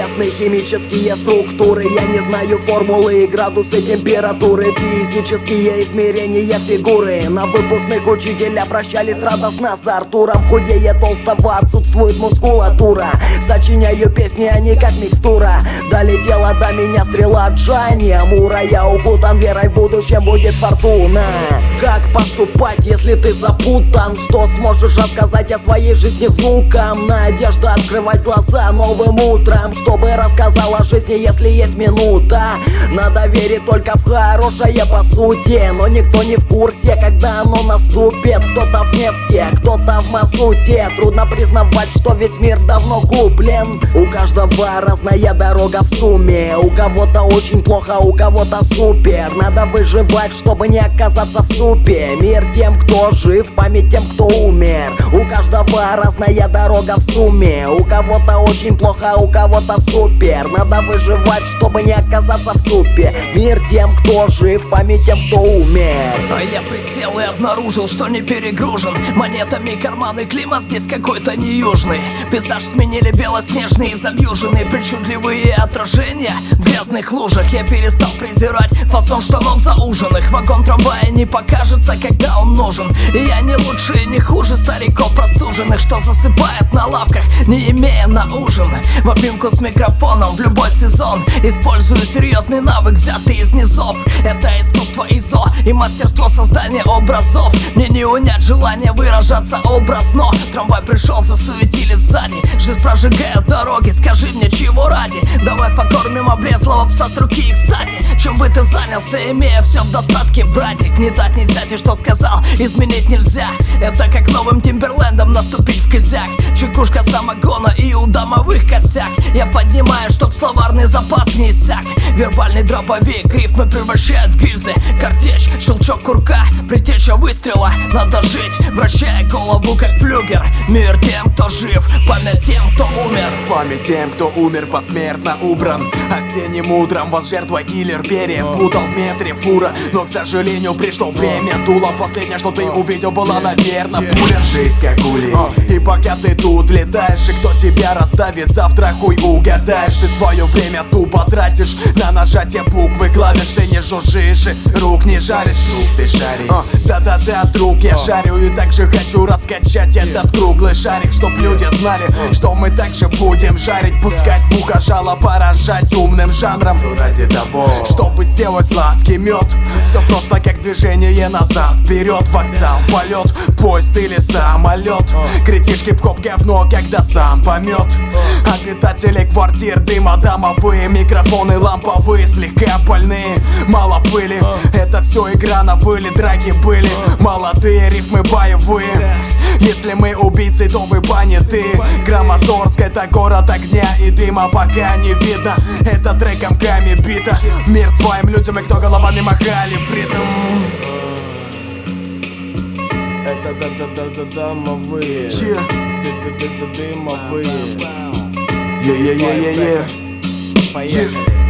неизвестны химические структуры. Я не знаю формулы и градусы температуры, физические измерения фигуры. На выпускных учителя прощались радостно с Артуром. Худее толстого, отсутствует мускулатура. Сочиняю песни, они как микстура. Долетела до меня стрела Джани Амура. Я укутан верой, в будущем будет фортуна. Как поступать, если ты запутан? Что сможешь рассказать о своей жизни внукам? Надежда открывать глаза новым утром, чтобы рассказал о жизни, если есть минута. Надо верить только в хорошее по сути, но никто не в курсе, когда оно наступит. Кто-то в нефти, кто-то в мазуте. Трудно признавать, что весь мир давно куплен. У каждого разная дорога в сумме. У кого-то очень плохо, у кого-то супер. Надо выживать, чтобы не оказаться в супе. Мир тем, кто жив, память тем, кто умер. У каждого разная дорога в сумме. У кого-то очень плохо, у кого-то супер. Надо выживать, чтобы не оказаться в супе. Мир тем, кто жив, память тем, кто умер. А я присел и обнаружил, что не перегружен монетами карманы, климат здесь какой-то не южный. Пейзаж сменили белоснежные забьюженные причудливые отражения в грязных лужах. Я перестал презирать фасон штанов зауженных. Вагон трамвая не покажется, когда он нужен. И я не лучше и не хуже стариков простуженных, что засыпает на лавках, не имея на ужин. В обнимку с микрофоном в любой сезон использую серьезный навык, взятый из низов. Это искусство ИЗО и мастерство создания образов. Мне не унять желание выражаться образно. Трамвай пришел, засуетили сзади. Жизнь прожигает дороги, скажи мне, чего ради? Давай покормим облезлого пса с руки. И кстати, чем бы ты занялся, имея все в достатке, братик? Не дать не взять, и что сказал, изменить нельзя. Это как новым Тимберлендом наступить в козяк. Чекушка самогона и у домовых косяк. Я поднимаю, чтоб словарный запас не иссяк. Вербальный дробовик, рифмы превращают в гильзы. Картечь, щелчок курка, предтеча выстрела. Надо жить, вращая голову как флюгер. Мир тем, кто жив, память тем, кто умер. Память тем, кто умер, посмертно убран. Осенним утром вас жертва киллер перепутал в метре фура. Но, к сожалению, пришло время. Дуло последнее, что ты увидел, была, наверное, пуля. Жизнь как улей. И пока ты тут летаешь, и кто тебя расставит, завтра хуй угадаешь. Ты свое время тупо тратишь на нажатие буквы клавиш. Ты не жужжишь и рук не жаришь. Ты шаришь. Да-да-да, друг, я шарю и также хочу раскачать этот круглый шарик, чтоб люди знали, что мы также будем жарить. Пускать в ухо жало, поражать умным жанром. Все ради того, чтобы сделать сладкий мед. Все просто как движение назад, вперед, вокзал, полет, поезд или самолет. Критишь хип-хоп говно, когда сам помет. Обитатели квартир дыма, домовые микрофоны ламповые, слегка больные, мало пыли. Это все игра на вылет, драки были молодые, рифмы боевые. Если мы убийцы, то вы баниты. Краматорск — это город огня и дыма, пока не видно. Это треком гамми бита. Мир своим людям, и кто головами махали в ритм. Это домовые. Дымовые. Е-е-е-е-е. Поехали.